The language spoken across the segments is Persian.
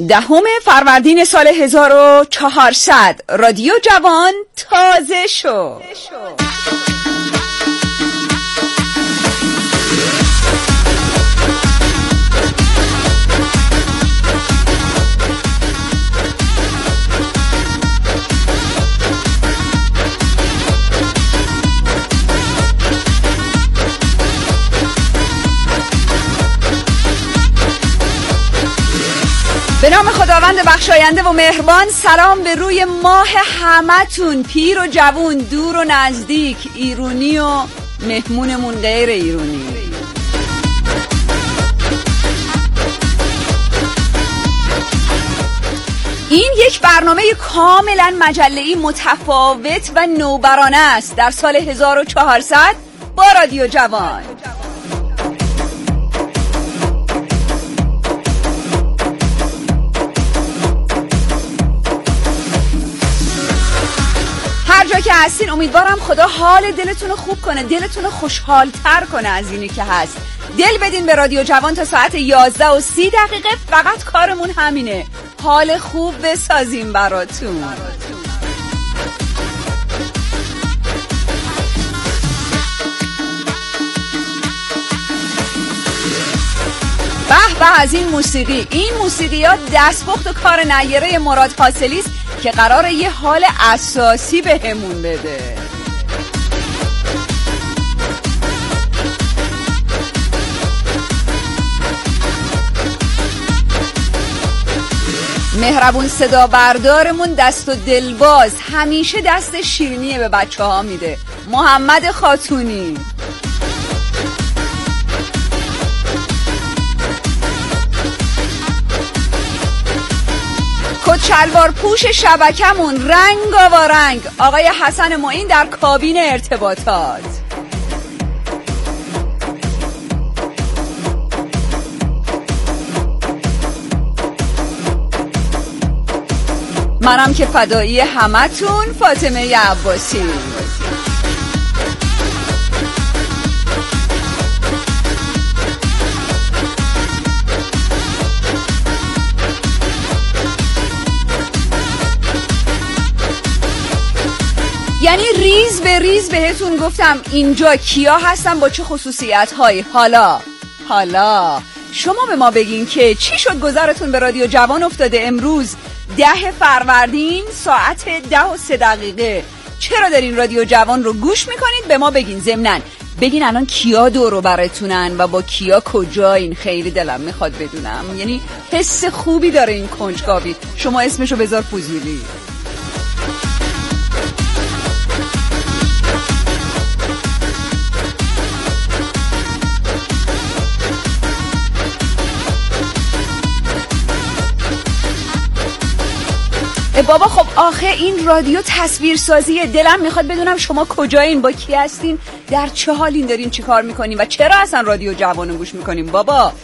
10 فروردین سال 1400 رادیو جوان تازه شد. به نام خداوند بخشاینده و مهربان، سلام به روی ماه همتون، پیر و جوون، دور و نزدیک، ایرونی و مهمونمون غیر ایرونی. این یک برنامه کاملا مجله‌ای متفاوت و نوبرانه است در سال 1400 با رادیو جوان. هر جا که هستین امیدوارم خدا حال دلتون رو خوب کنه، دلتون رو خوشحال تر کنه از اینی که هست. دل بدین به رادیو جوان تا ساعت 11:30 فقط کارمون همینه، حال خوب بسازیم براتون. به به از این موسیقی، این موسیقی ها دستپخت و کار نیره مراد حاصلی است که قراره یه حال اساسی بهمون بده. مهربون صدا بردارمون دست و دلباز، همیشه دست شیرینی به بچه ها میده، محمد خاتونی. کت شلوار پوش شبکمون رنگاوارنگ، آقای حسن معین در کابین ارتباطات. منم که فدایی همتون، فاطمه عباسی. یعنی ریز به ریز بهتون گفتم اینجا کیا هستن با چه خصوصیت هایی. حالا شما به ما بگین که چی شد گذرتون به رادیو جوان افتاده امروز 10 فروردین ساعت 10:03. چرا دارین رادیو جوان رو گوش میکنید؟ به ما بگین. ضمناً بگین الان کیا دور و براتونن و با کیا کجایین، خیلی دلم میخواد بدونم. یعنی حس خوبی داره این کنجکاوی. شما اسمشو بذار فضولی. بابا خب آخه این رادیو تصویرسازیه، دلم میخواد بدونم شما کجایین، با کی هستین، در چه حالین، دارین چی کار میکنین و چرا اصلا رادیو جوانو گوش میکنین. بابا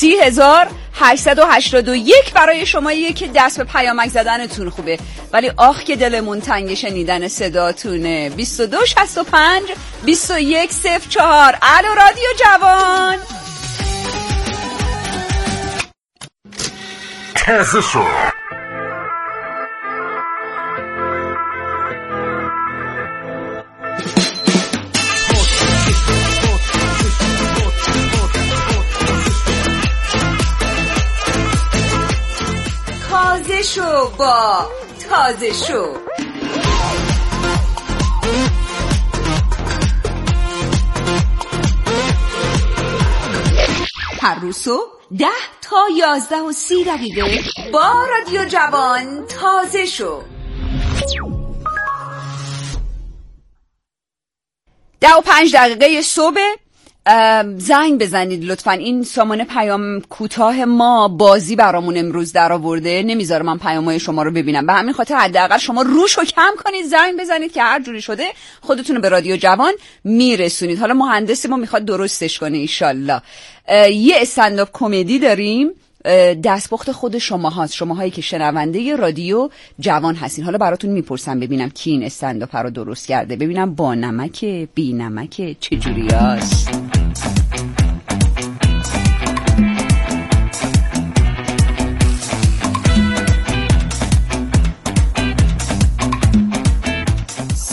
30,881 برای شماییه که دست به پیامک زدنتون خوبه، ولی آخ که دلمون تنگ شنیدن صداتونه. 2265 2104. الو رادیو جوان. تازه شد. تازه شو. هر روز صبح 10 تا 11:30 با رادیو جوان تازه شو. 10:05 صبح. زنگ بزنید لطفا. این سامان پیام کوتاه ما بازی برامون امروز در آورده، نمیذاره من پیامای شما رو ببینم. به همین خاطر حداقل شما روشو کم کنید، زنگ بزنید که هر جوری شده خودتون رو به رادیو جوان میرسونید. حالا مهندس ما میخواد درستش کنه ایشالله. یه استندآپ کمدی داریم، دستپخت خود شما هاست، شماهایی که شنونده رادیو جوان هستین. حالا براتون میپرسم ببینم کی این استندآپ رو درست کرده، ببینم با نمک بی نمک چجوری هست.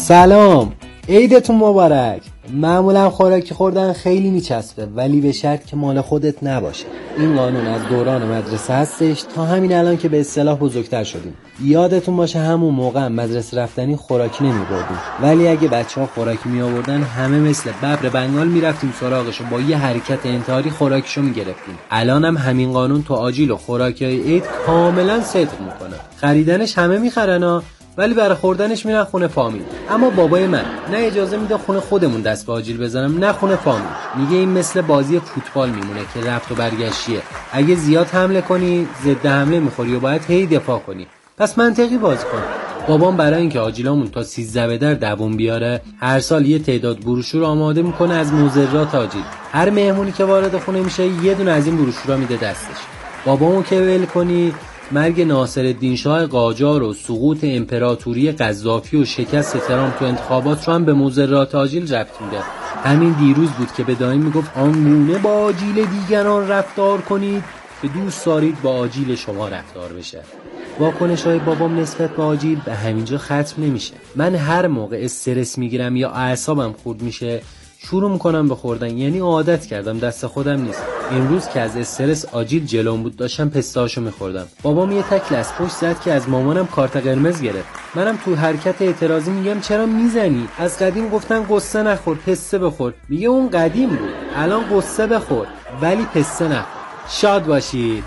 سلام، عیدتون مبارک. معمولا خوراکی خوردن خیلی میچسبه، ولی به شرط که مال خودت نباشه. این قانون از دوران مدرسه هستش تا همین الان که به اصطلاح بزرگتر شدیم. یادتون باشه همون موقع مدرسه رفتنی خوراکی نمیبردیم، ولی اگه بچه‌ها خوراکی میآوردن همه مثل ببر بنگال میرفتیم سراغش و با یه حرکت انتحاری خوراکیشو میگرفتیم. الانم همین قانون تو آجیل و خوراکیای عید کاملا صدق میکنه. خریدنش همه میخرن ولی برای خوردنش میرن خونه فامیل. اما بابای من نه اجازه میده خونه خودمون دست به آجیل بزنم نه خونه فامیل. میگه این مثل بازی فوتبال میمونه که رفت و برگشتیه. اگه زیاد حمله کنی ضد حمله میخوری و باید هی دفاع کنی. پس منطقی بازی کن. بابام برای اینکه آجیلامون تا 13 به در دووم بیاره هر سال یه تعداد بروشور آماده میکنه از مضرات آجیل. هر مهمونی که وارد خونه میشه یه دونه از این بروشورا میده دستش. بابامو که ول کنی مرگ ناصرالدین شاه قاجار و سقوط امپراتوری قذافی و شکست ترامپ تو انتخابات رو هم به مضرات آجیل ربط میده. همین دیروز بود که به دایم میگفت آنگونه با آجیل دیگران رفتار کنید که دوست دارید با آجیل شما رفتار بشه. واکنش‌های بابام نسبت به آجیل به همینجا ختم نمیشه. من هر موقع استرس میگیرم یا اعصابم خورد میشه شروع میکنم به خوردن، یعنی عادت کردم، دست خودم نیست. امروز که از استرس آجیل جلوم بود داشتم پستاشو میخوردم. بابام یه تکل از پشت زد که از مامانم کارت قرمز گرفت. منم تو حرکت اعتراضی میگم چرا میزنی؟ از قدیم گفتن قصه نخور پسته بخور. میگه اون قدیم بود، الان قصه بخور ولی پسته نخور. شاد باشید.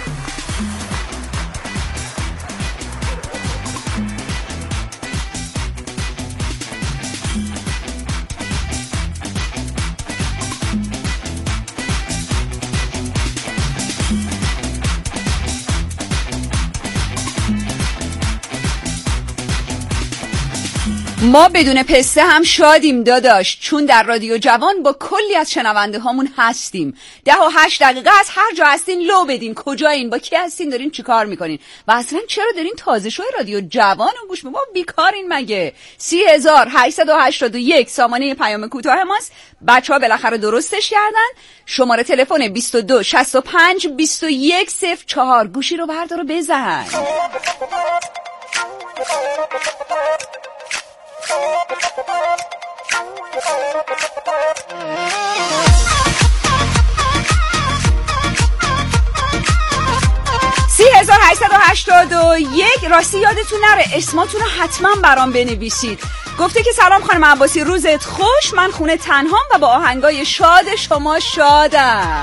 ما بدون پسته هم شادیم داداش، چون در رادیو جوان با کلی از شنونده هامون هستیم. 10 و 8 دقیقه از هر جا هستین لو بدین. کجایین؟ با کی هستین؟ دارین چی کار میکنین؟ و اصلا چرا دارین تازه شوی رادیو جوان رو گوش میکنین؟ بیکارین مگه؟ 30881 سامانه پیام کوتاه ماست. بچه ها بالاخره درستش کردن. شماره تلفن 22 65 21 04. گوشی رو بردار و بزن. 3881. راستی یادتون نره اسماتون رو حتما برام بنویسید. گفته که سلام خانم عباسی، روزت خوش، من خونه تنهام و با آهنگای شاد شما شادم.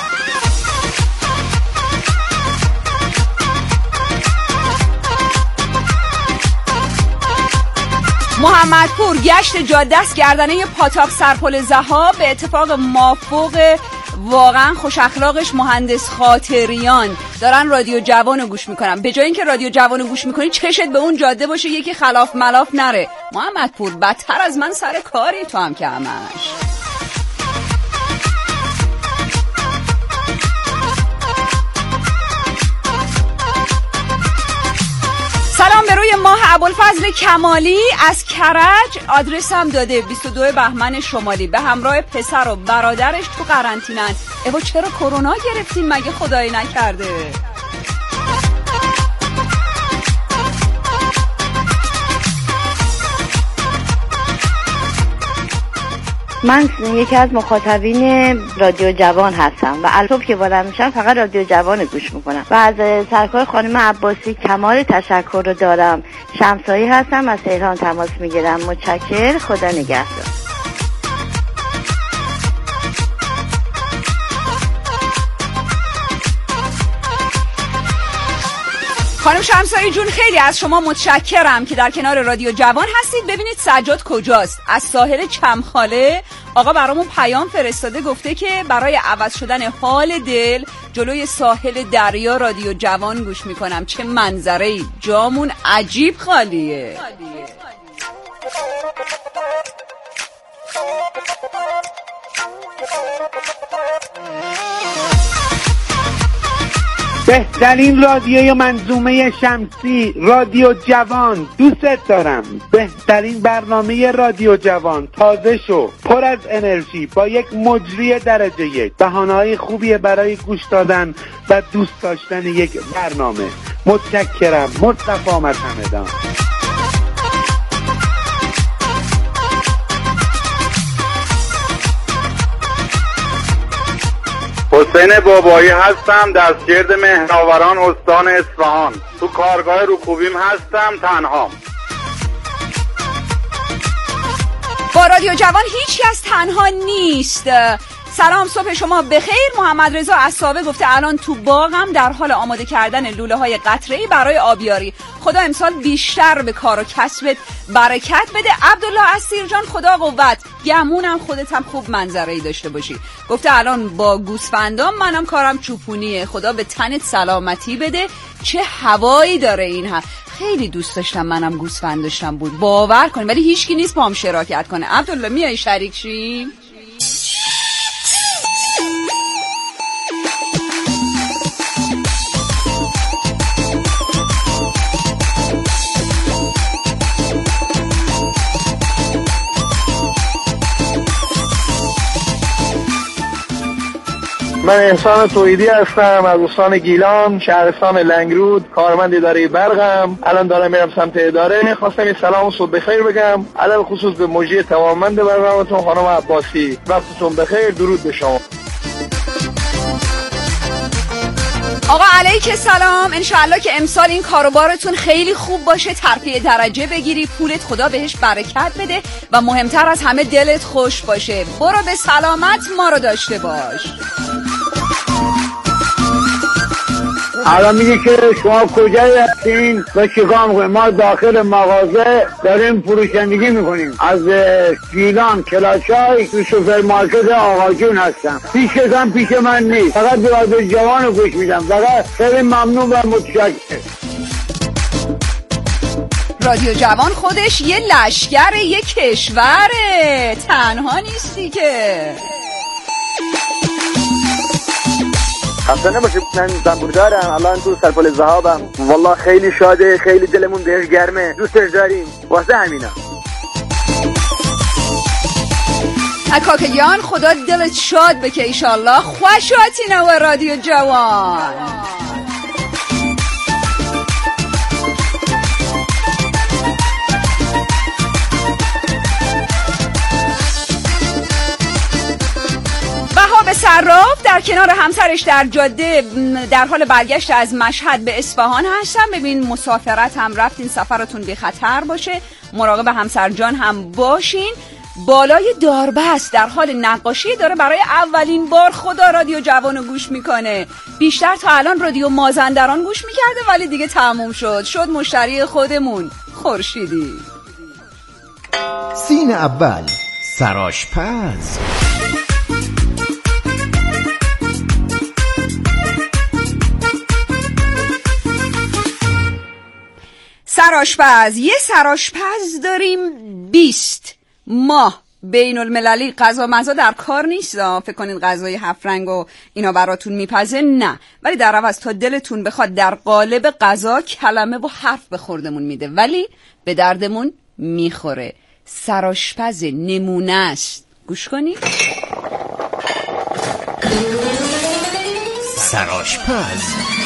محمدپور گشت جاده است، گردنه پاتاق سرپل ذهاب. به اتفاق مافوق واقعا خوش اخلاقش مهندس خاطریان دارن رادیو جوان رو گوش میکنن. به جای اینکه رادیو جوان رو گوش میکنی چشت به اون جاده باشه یکی خلاف ملاف نره. محمدپور بدتر از من سر کاری تو هم که همش. سلام به روی ماه. ابوالفضل کمالی از کرج آدرسم داده. 22 بهمن شمالی به همراه پسر و برادرش تو قرنطینه‌اند. ایوا چرا کرونا گرفتین مگه خدایی نکرده؟ من یکی از مخاطبین رادیو جوان هستم و الان که بلند میشم فقط رادیو جوان گوش میکنم و از سرکار خانم عباسی کمال تشکر رو دارم. شمسایی هستم، از تهران تماس میگیرم. متشکر، خدا نگهدار. خانم شمسایی جون خیلی از شما متشکرم که در کنار رادیو جوان هستید. ببینید سجاد کجاست؟ از ساحل چمخاله آقا برامون پیام فرستاده، گفته که برای عوض شدن حال دل جلوی ساحل دریا رادیو جوان گوش میکنم. چه منظره‌ای، جامون عجیب خالیه. بهترین رادیوی منظومه شمسی رادیو جوان، دوست دارم. بهترین برنامه رادیو جوان، تازه شو، پر از انرژی، با یک مجری درجه 1. بهانه‌های خوبیه برای گوش دادن و دوست داشتن یک برنامه. متشکرم. مصطفی آمد همدان. حسین بابایی هستم، دستگرد مهناوران استان اصفهان. تو کارگاه رکوبیم هستم، تنها. با رادیو جوان هیچ کس تنها نیست. سلام، صبح شما بخیر. محمد رضا عصابه گفته الان تو باغم در حال آماده کردن لوله های قطره‌ای برای آبیاری. خدا امسال بیشتر به کار و کسبت برکت بده. عبدالله اسیرجان خدا قوت، گمونم خودت هم خوب منظره‌ای داشته باشی. گفته الان با گوسفندام، منم کارم چوپونیه. خدا به تنت سلامتی بده. چه هوایی داره این خیلی دوست داشتم منم گوسفند داشتم بود، باور کنیم، ولی هیچکی نیست با هم شراکت کنه. عبدالله میای شریک شی؟ من احسان توحیدی هستم از استان گیلان، شهرستان لنگرود، کارمند اداره برقم. الان دارم میرم سمت اداره. خواستم یه سلام و صبح بخیر بگم، علل خصوص به مجری توانمند برنامه‌تون خانم عباسی. وقتتون بخیر، درود به شما. آقا علیک سلام، انشاءالله که امسال این کاروبارتون خیلی خوب باشه، ترفیع درجه بگیری، پولت خدا بهش برکت بده و مهمتر از همه دلت خوش باشه. برو به سلامت ما رو داشته باش. الان میگه که شما کجایی هستین و چیکار میکنین؟ ما داخل مغازه داریم فروشندگی میکنیم. از گیلان کلاشای تو سوپرمارکت آقا جون هستم. پیش من نیست، فقط به رادیو جوان رو گوش میدم. فقط خیلی ممنون و متشکرم. رادیو جوان خودش یه لشکر، یه کشوره، تنها نیستی که. خسته نباشید، من زنبور دارم، الان تو سرپل ذهابم. والله خیلی شاده، خیلی دلمون بهش گرمه، دوستش داریم، واسه همینه. اکاکیان خدا دلت شاد بکه ایشالله. خوشاتی نوه رادیو جوان. صراف در کنار همسرش در جاده در حال برگشت از مشهد به اصفهان هستم. ببین مسافرت هم رفتین، سفرتون بی خطر باشه، مراقب همسر جان هم باشین. بالای داربست در حال نقاشی داره، برای اولین بار خدا رادیو جوانو گوش میکنه. بیشتر تا الان رادیو مازندران گوش میکرده ولی دیگه تموم شد مشتری خودمون. خورشیدی. سین اول سرآشپز. سرآشپز، یه سرآشپز داریم 20 ماه بین المللی غذا مزا در کار نیست. فکر کنین غذای 7 رنگ و اینا براتون میپزه، نه، ولی در عوض تا دلتون بخواد در قالب غذا کلمه و حرف به خوردمون میده، ولی به دردمون میخوره. سرآشپز نمونه است، گوش کنید. سرآشپز.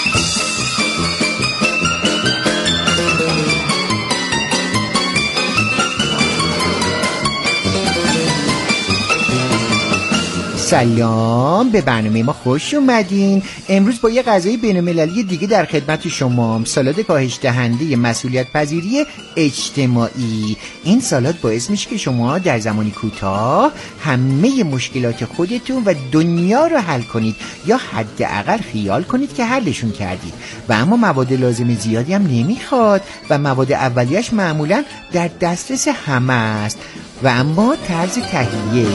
سلام، به برنامه ما خوش اومدین. امروز با یه غذای بین‌المللی دیگه در خدمت شما، سالاد کاهش دهنده مسئولیت پذیری اجتماعی. این سالاد باعث میشه که شما در زمانی کوتاه همه مشکلات خودتون و دنیا رو حل کنید یا حداقل خیال کنید که حلشون کردید. و اما مواد لازم زیادی هم نمیخواد و مواد اولیش معمولا در دسترس همه است. و اما طرز تهیه،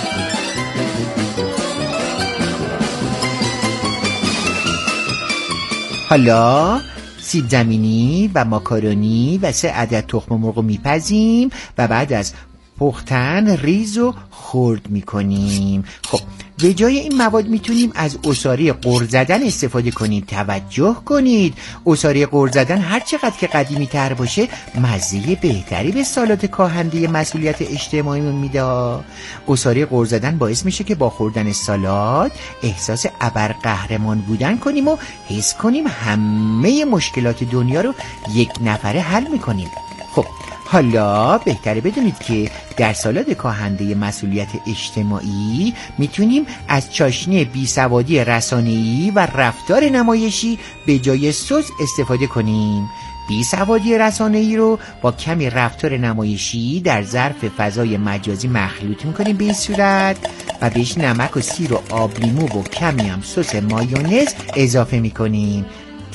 حالا سیب زمینی و ماکارونی و 3 عدد تخم مرغ میپزیم و بعد از پختن ریز و خرد میکنیم. خب به جای این مواد میتونیم از عصاره قرض زدن استفاده کنیم. توجه کنید، عصاره قرض زدن هر چقدر که قدیمی تر باشه مزه بهتری به سالاد کاهنده مسئولیت اجتماعیمون میده. عصاره قرض زدن باعث میشه که با خوردن سالاد احساس ابرقهرمان بودن کنیم و حس کنیم همه مشکلات دنیا رو یک نفره حل میکنیم. خب حالا بهتره بدونید که در سالاد کاهنده مسئولیت اجتماعی میتونیم از چاشنی بیسوادی رسانه‌ای و رفتار نمایشی به جای سس استفاده کنیم. بیسوادی رسانه‌ای رو با کمی رفتار نمایشی در ظرف فضای مجازی مخلوط میکنیم به این صورت و بهش نمک و سیر و آب لیمو و کمی هم سس مایونز اضافه میکنیم.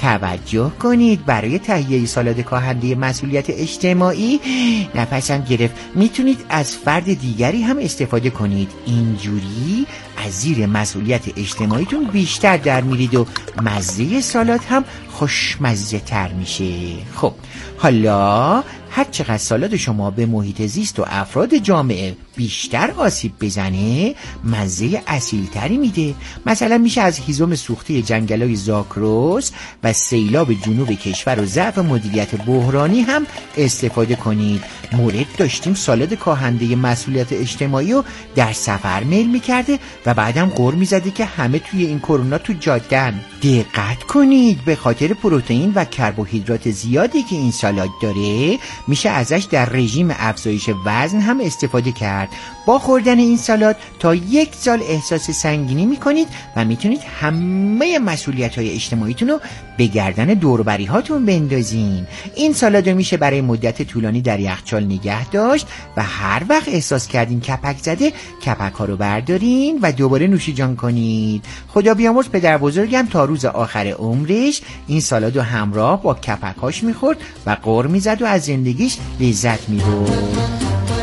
توجه کنید برای تهیه سالاد کاهنده مسئولیت اجتماعی نفسم گرفت میتونید از فرد دیگری هم استفاده کنید. اینجوری از زیر مسئولیت اجتماعیتون بیشتر در میرید و مزه سالاد هم خوشمزه تر میشه. خب حالا هر چقدر سالاد شما به محیط زیست و افراد جامعه بیشتر آسیب بزنه مزه اصیلتری میده. مثلا میشه از هیزم سوخته جنگلای زاگرس و سیلاب جنوب کشور و ضعف مدیریت بحرانی هم استفاده کنید. مورد داشتیم سالاد کاهنده مسئولیت اجتماعی رو در سفر میل میکرده و بعدم غر میزده که همه توی این کرونا تو جاده‌ان. دقت کنید به خاطر پروتئین و کربوهیدرات زیادی که این سالاد داره میشه ازش در رژیم افزایش وزن هم استفاده کرد. با خوردن این سالاد تا 1 سال احساس سنگینی میکنید و میتونید همه مسئولیت‌های اجتماعیتون رو به گردن دوربری هاتون بندازین. این سالاد رو میشه برای مدت طولانی در یخچال نگه داشت و هر وقت احساس کردین کپک زده کپک ها رو بردارین و دوباره نوشیجان کنید. خدا بیامرز پدر بزرگم تا روز آخر عمرش این سالاد رو همراه با کپکاش میخورد و غر میزد و از زندگیش لذت میبرد.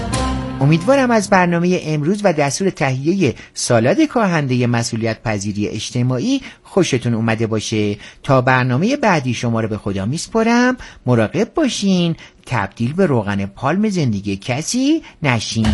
امیدوارم از برنامه امروز و دستور تهیه سالاد کاهنده مسئولیت پذیری اجتماعی خوشتون اومده باشه. تا برنامه بعدی شما رو به خدا میسپارم. مراقب باشین تبدیل به روغن پالم زندگی کسی نشین.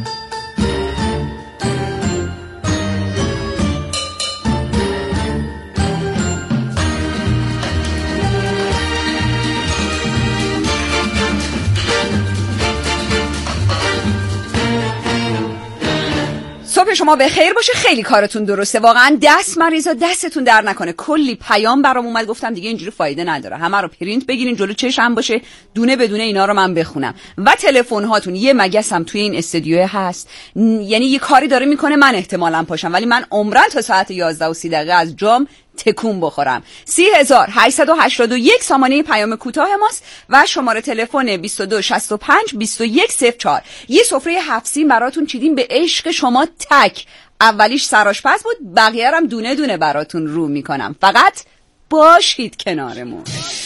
صبح شما به خیر باشه. خیلی کارتون درسته واقعا. دست مریضا دستتون در نکنه. کلی پیام برام اومد گفتم دیگه اینجوری فایده نداره. همه رو پرینت بگیرین جلو چشم باشه دونه بدونه اینا رو من بخونم. و تلفن هاتون یه مگسم توی این استودیو هست، یعنی یه کاری داره میکنه من احتمالاً پاشم ولی من عمرن تا ساعت 11:30 از جام تکون بخورم. 3881 سامانه پیام کوتاه ماست و شماره تلفن 2265-2104. یه سفره 7 سین براتون چیدیم به عشق شما تک. اولیش سرآشپز بود، بقیه هم دونه دونه براتون رو میکنم. فقط باشید کنارمون.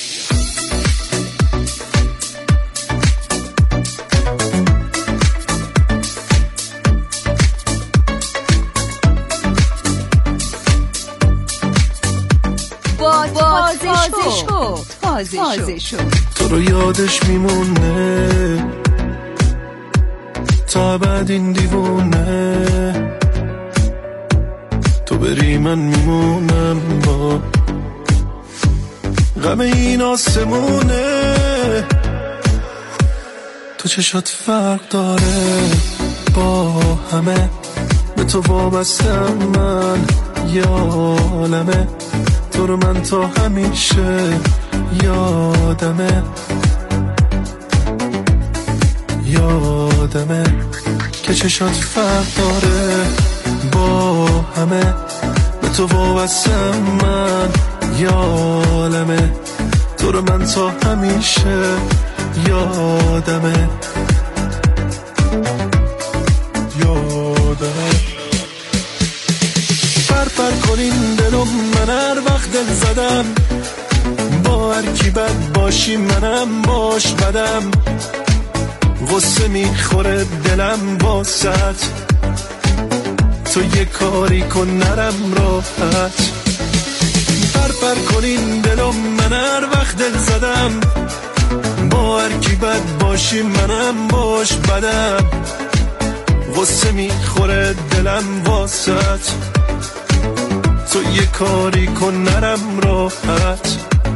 تازه شو تو رو یادش میمونه تا بعد این دیوونه تو بری من میمونم با غم این آسمونه تو چشات فرق داره با همه به تو وابستم من یالمه تو رو من تا همیشه یادمه که چشات فرق داره با همه به تو وابستم من یالمه تو رو من تا همیشه یادمه پر کنین دلم من هر وقت دل زدم با هر کی بد باشی منم باش بدم غصه میخوره دلم واسط تو یه کاری کن نرم راحت پر کنین دلم من هر وقت دل زدم با هر کی بد باشی منم باش بدم غصه میخوره دلم واسط تو یه کاری کن نرم راحت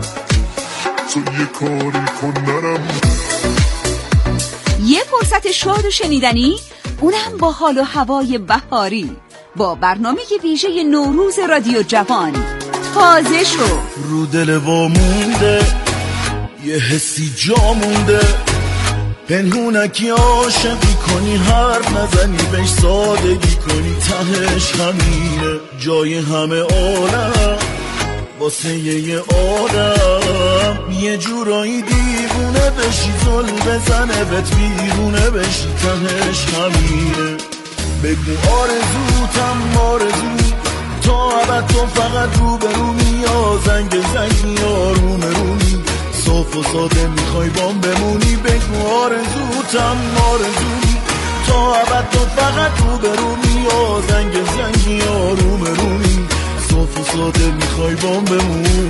یه فرصت شاد و شنیدنی، اونم با حال و هوای بهاری، با برنامه ویژه نوروز رادیو جوان. تازه شو. رو دل وامونده یه حسی جا مونده پنهونکی عاشقی کنی، حرف نزنی بهش سادگی کنی، تهش همینه جای همه عالم واسه یه آدم یه جورایی دیوونه بشی، زل بزنه بهت بیرونه بشی، تهش همینه. بگو آرزوتم آرزو تا ابد تو فقط رو به رومی، یا زنگ یا رومی صاف و ساده میخوای بام بمونی. بگو آرزوتم آرزو تا ابد تو فقط رو به رومی، یا زنگ یا رومی صاف و ساده میخوای بام بمونی.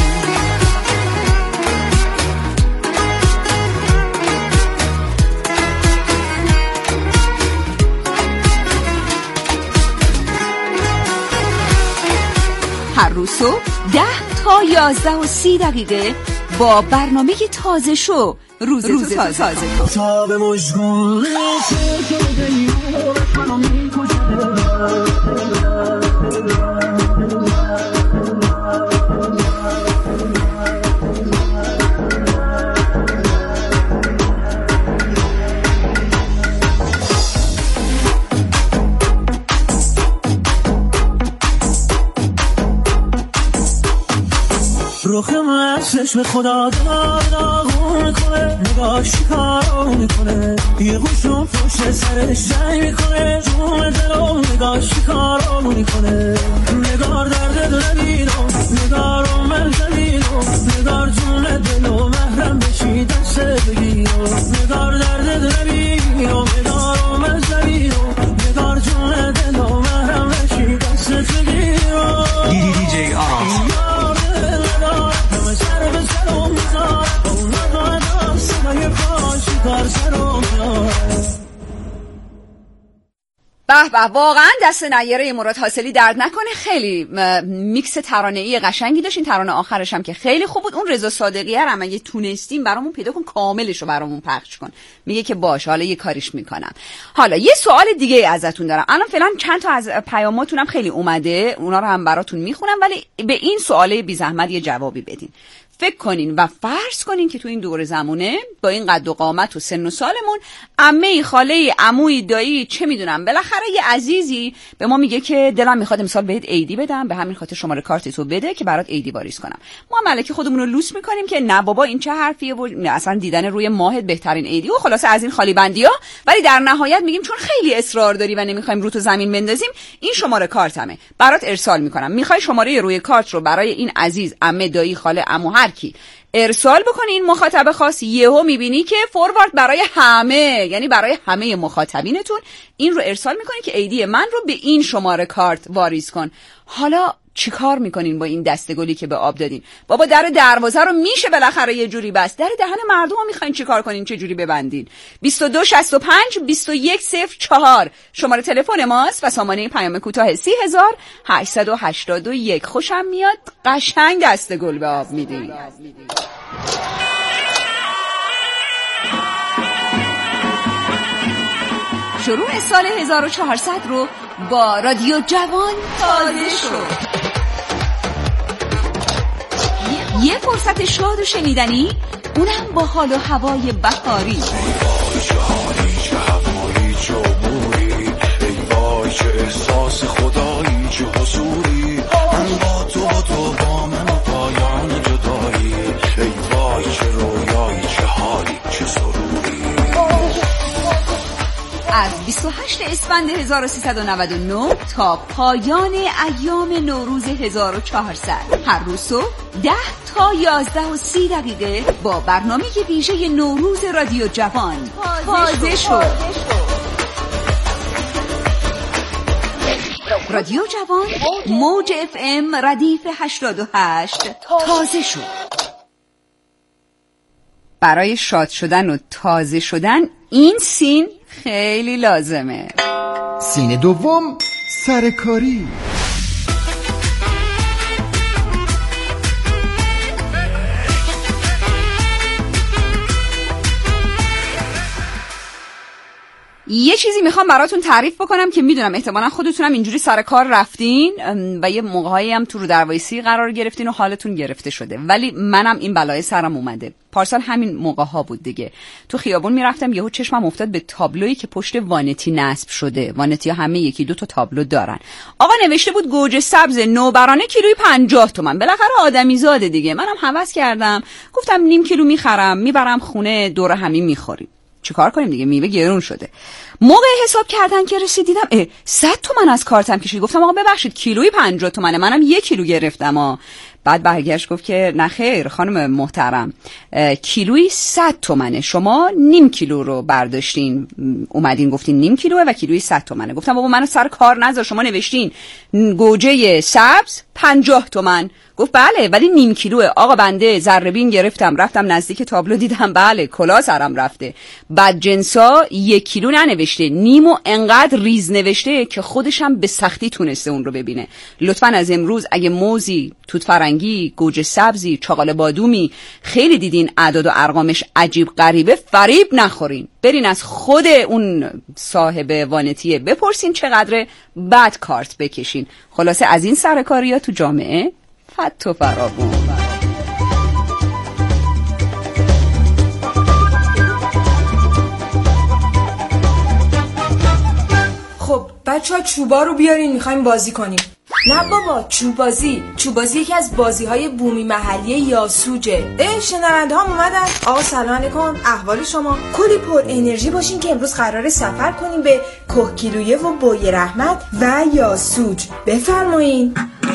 هر روز صبح 10 تا 11 و 30 دقیقه با برنامه تازه شو روز تازه کن. تا به مشغول روخ من چشم خدا داغون میکنه، نگاهش کارو میکنه، یه گوشون پشت سرش جنگ میکنه، جون دلو نگاهش کارو میکنه. نگار درد دلینو، نگارو من دلینو، نگار جون دلو محرم بشی دست بگیرو، نگار درد دلینو، نگارو من دلینو، نگار جون دلو محرم بشی دست بگیرو. دی جی آرام به به، واقعا دست نیاره مراد حاصلی درد نکنه. خیلی میکس ترانه‌ای قشنگی داشت. این ترانه آخرش هم که خیلی خوب بود. اون رضا صادقیه هم اگه تونستیم برامون پیدا کن، کاملش رو برامون پخش کن. میگه که باشه حالا یه کاریش میکنم. حالا یه سوال دیگه ازتون دارم. الان فعلا چند تا از پیاماتونم خیلی اومده، اونا رو هم براتون میخونم، ولی به این سواله بی زحمت یه جوابی بدین. فکر کنین و فرض کنین که تو این دور زمونه با این قد و قامت و سن و سالمون عمه، خاله، عموی، دایی، چه میدونم، بالاخره یه عزیزی به ما میگه که دلم میخواد امسال بهت عیدی بدم، به همین خاطر شماره کارتتو بده که برات عیدی واریز کنم. ما ملکی خودمون رو لوس میکنیم که نه بابا این چه حرفیه و اصلا دیدن روی ماهت بهترین عیدی و خلاصه از این خالی بندی‌ها. ولی در نهایت میگیم چون خیلی اصرار داری و نمیخوایم رو تو زمین بندازیم، این شماره کارتمه، برات ارسال میکنم. میخوای شماره روی کارت رو برای این عزیز، عمه، دایی، خاله، عمو، هر کی ارسال بکنی، این مخاطب خاص یهو میبینی که فوروارد برای همه، یعنی برای همه مخاطبینتون این رو ارسال میکنی که ایدی من رو به این شماره کارت واریز کن. حالا چیکار میکنین با این دستگلی که به آب دادین؟ بابا در دروازه رو میشه بالاخره یه جوری بس، در دهن مردم رو میخواین چیکار کنین؟ چه جوری ببندین؟ 2265 2104 شماره تلفن ماست و سامانه پیام کوتاه 30881. خوشم میاد قشنگ دستگل به آب میدین. شروع سال 1400 رو با رادیو جوان تازه شد. یه فرصت شاد و شنیدنی، اونم با حال و هوای بهاری. چه حالی چه هوایی چه عبوری، ای وای چه احساس خدایی چه حضوری، من با تو با من و پایان جدایی، ای وای چه رویایی چه حالی چه سروری. از 28 اسفند 1399 تا پایان ایام نوروز 1400 هر روز صبح 10 تا 11 و 30 دقیقه با برنامه ویژه نوروز رادیو جوان تازه شد. رادیو جوان موج FM ردیف 88 تازه شد. برای شاد شدن و تازه شدن این سین خیلی لازمه. سین دوم، سرکاری. یه چیزی میخوام براتون تعریف بکنم که میدونم احتمالاً خودتونم اینجوری سر کار رفتین و یه موقعایی هم تو رو دروایسی قرار گرفتین و حالتون گرفته شده، ولی منم این بلای سرم اومده. پارسال همین موقع ها بود دیگه. تو خیابون میرفتم، یهو چشمم افتاد به تابلویی که پشت وانتی نصب شده. وانتی ها همه یکی دو تا تابلو دارن. آقا نوشته بود گوجه سبز نوبرانه کیلویی 50 تومن. بالاخره آدمی زاده دیگه. منم هوس کردم، گفتم نیم کیلو میخرم میبرم خونه دور همین میخوریم. چیکار کنیم دیگه، میوه گرون شده. موقع حساب کردن که رسیدم 100 تومن از کارتم کشید. گفتم آقا ببخشید کیلویی 50 تومنه، منم 1 کیلو گرفتم. بعد برگشت گفت که نه خیر خانم محترم، کیلویی 100 تومنه، شما نیم کیلو رو برداشتین اومدین گفتین نیم کیلوه و کیلویی 100 تومنه. گفتم بابا منو سر کار نذار، شما نوشتین گوجه سبز 50 تومن. گفت بله ولی نیم کیلوه. آقا بنده ذره بین گرفتم، رفتم نزدیک تابلو دیدم بله کلا سرم رفته. بعد جنسا 1 کیلو ننوشته، نیمو انقدر ریز نوشته که خودشم به سختی تونسته اون رو ببینه. لطفاً از امروز اگه موزی، توت فرنگی، گوجه سبزی، چاقال بادومی خیلی دیدین اعداد و ارقامش عجیب غریبه، فریب نخورین. برین از خود اون صاحب وانتیه بپرسین چقدره، بعد کارت بکشین. خلاصه از این سرکاریا تو جامعه فت و فراوون. خب بچه‌ها چوبا رو بیارین میخوایم بازی کنیم. نه بابا چوبازی یکی از بازی‌های بومی محلی یاسوجه. شنونده ها اومدن. آقا سلام علیکم، احوال شما؟ کلی پر انرژی باشین که امروز قراره سفر کنیم به کهگیلویه و بوی رحمت و یاسوج. بفرمایین.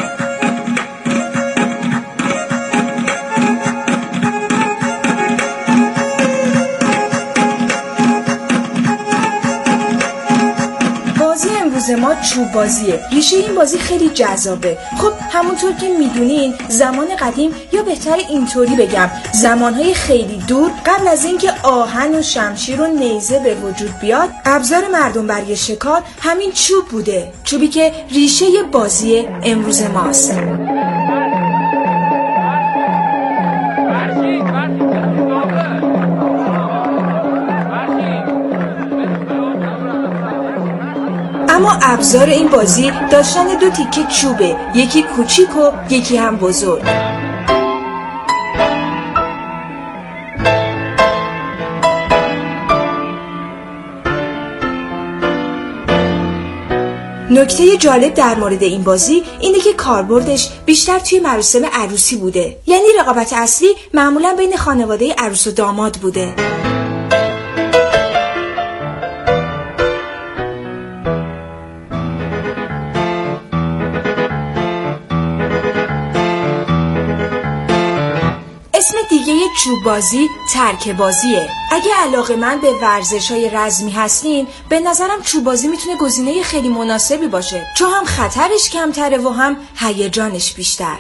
ما چوب بازیه. ریشه این بازی خیلی جذابه. خب همونطور که میدونین زمان قدیم، یا بهتر اینطوری بگم زمانهای خیلی دور، قبل از اینکه آهن و شمشیر و نیزه به وجود بیاد، ابزار مردم برای شکار همین چوب بوده. چوبی که ریشه بازی امروز ماست. اما ابزار این بازی داشتن 2 تیکه چوبه، یکی کوچیک و یکی هم بزرگ. نکته جالب در مورد این بازی اینه که کاربردش بیشتر توی مراسم عروسی بوده. یعنی رقابت اصلی معمولا بین خانواده عروس و داماد بوده. دیگه چوب بازی ترک بازیه. اگه علاقه‌مند به ورزش‌های رزمی هستین، به نظرم چوب بازی میتونه گزینه خیلی مناسبی باشه، چون هم خطرش کمتره و هم هیجانش بیشتر.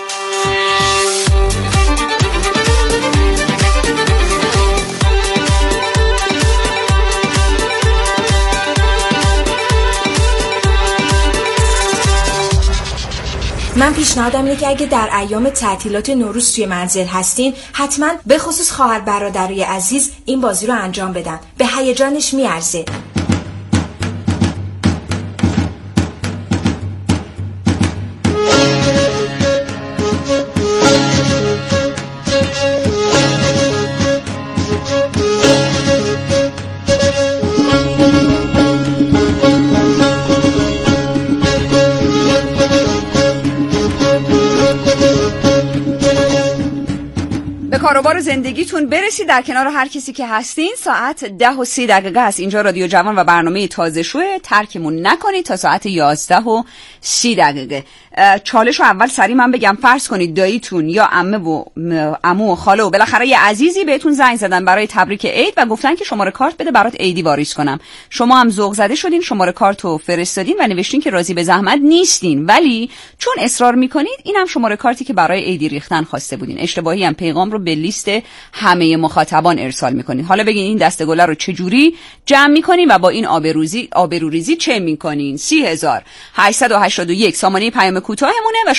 من پیشنهادم اینه که اگه در ایام تعطیلات نوروز توی منزل هستین، حتما به خصوص خواهر برادرای عزیز این بازی رو انجام بدن. به هیجانش میارزه. کاروبار زندگیتون برسید. در کنار هر کسی که هستین. ساعت 10:30 است. اینجا رادیو جوان و برنامه تازه شوه. ترکمون نکنید تا ساعت 11:30. چالش رو اول سری من بگم. فرض کنید داییتون یا عمو و خاله و بالاخره یه عزیزی بهتون زنگ زدن برای تبریک عید و گفتن که شماره کارت بده برات عیدی واریز کنم. شما هم ذوق زده شدین، شماره کارتو فرستادین و نوشتین که راضی به زحمت نیستین، ولی چون اصرار میکنید اینم شماره کارتی که برای عیدی ریختن خواسته بودین. اشتباهی هم پیغام رو به لیست همه مخاطبان ارسال میکنین. حالا بگین این دسته‌گله رو چجوری جمع میکنین و با این آبروریزی چه میکنین؟ 30881 سامانه پیام کوتاهمونه و